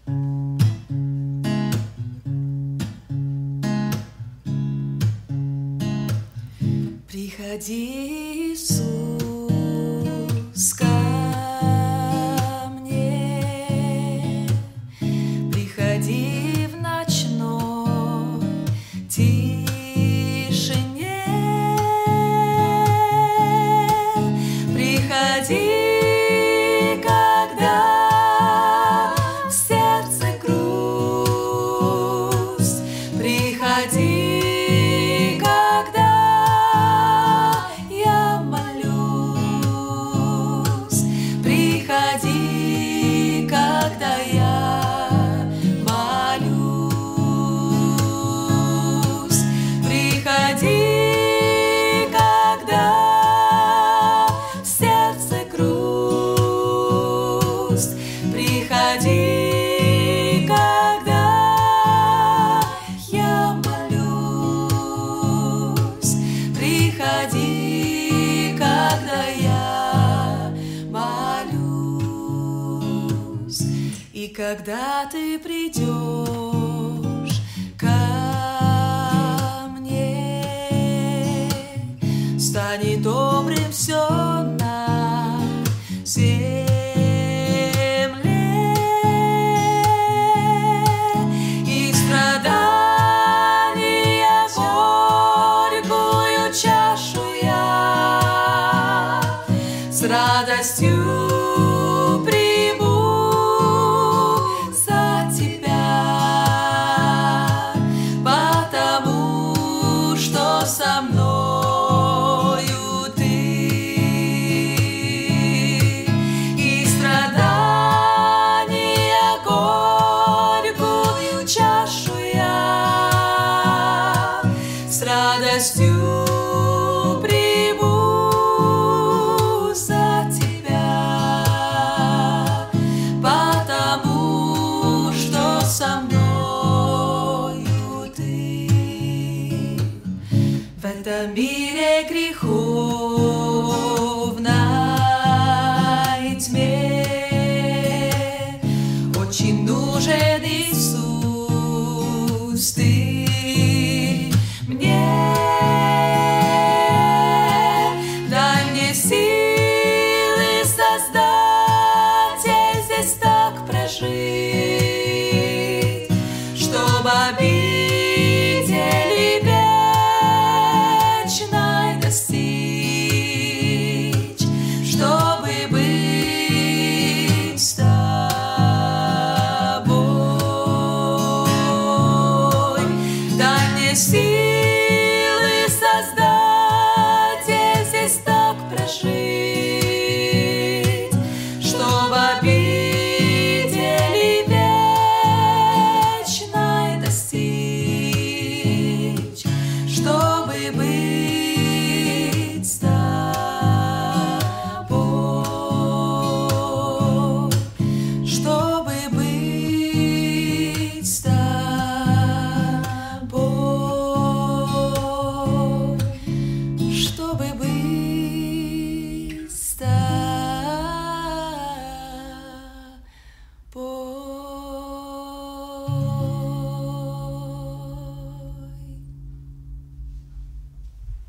Приходи, Иисус, ко мне, приходи в ночной тишине, приходи, когда в сердце грусть, приходи. Приходи, когда я молюсь. Приходи, когда в сердце грусть. Приходи, когда я молюсь. Приходи, когда я молюсь. И когда ты придешь ко мне, станет добрым все на земле, и страдания горькую чашу я с радостью со мною ты, и страдания горькую чашу я с радостью приму за тебя, потому что со мною ты. В этом мире греховной тьме очень нужен Иисус, ты мне. Дай мне силы, Создатель, здесь так прожить, чтобы обители достичь, чтобы быть с тобой. Дай мне силы,